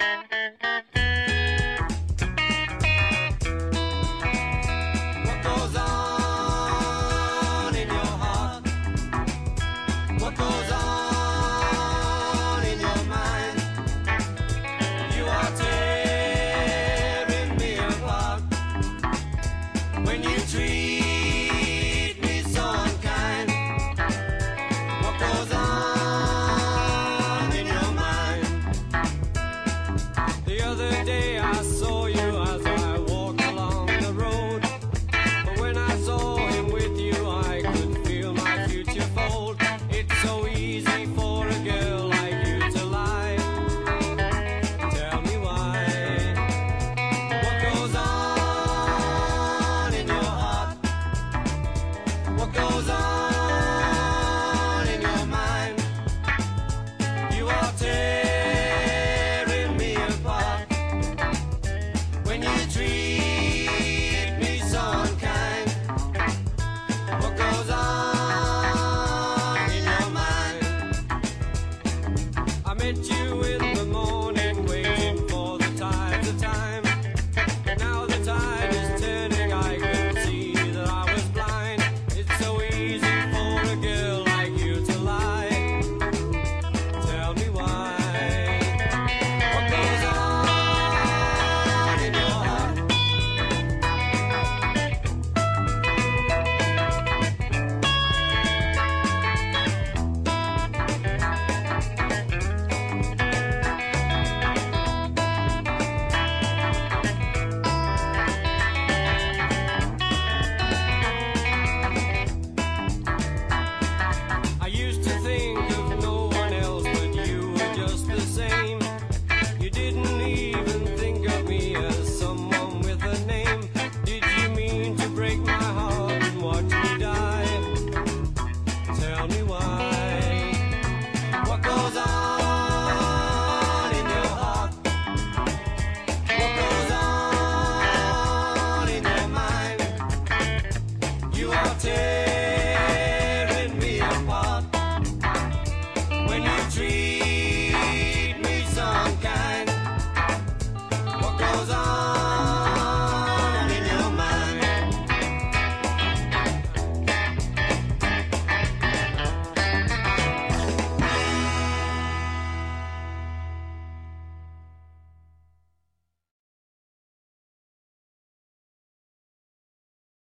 What goes on in your heart? What goes on in your mind? You are tearing me apart when you treat me so unkind. What goes on in your mind? The other day I saw you as I walked along the road, but when I saw him with you I could feel my future fold. It's so easy for a girl like you to lie. Tell me why. What goes on in your heart? What goes on in your mind? You are tearing me apart when you treat me so unkind. What goes on in your mind? I met you in the morning.